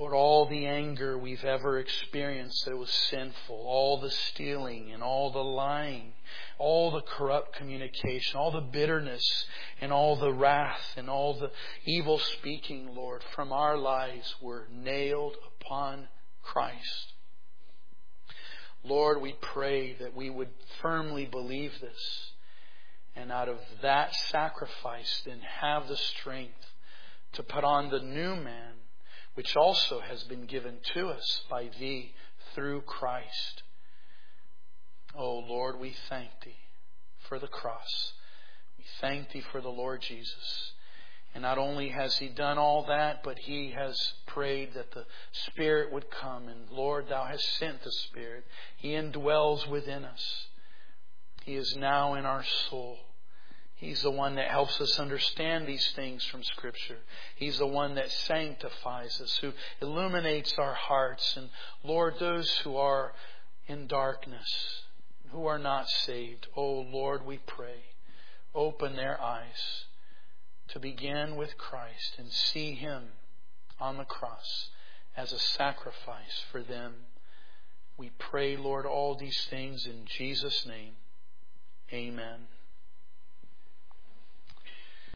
Lord, all the anger we've ever experienced that it was sinful, all the stealing and all the lying, all the corrupt communication, all the bitterness and all the wrath and all the evil speaking, Lord, from our lives were nailed upon Christ. Lord, we pray that we would firmly believe this, and out of that sacrifice then have the strength to put on the new man, which also has been given to us by Thee through Christ. Oh Lord, we thank Thee for the cross. We thank Thee for the Lord Jesus. And not only has He done all that, but He has prayed that the Spirit would come. And Lord, Thou hast sent the Spirit. He indwells within us. He is now in our soul. He's the one that helps us understand these things from Scripture. He's the one that sanctifies us, who illuminates our hearts. And Lord, those who are in darkness, who are not saved, oh Lord, we pray, open their eyes to begin with Christ and see Him on the cross as a sacrifice for them. We pray, Lord, all these things in Jesus' name. Amen.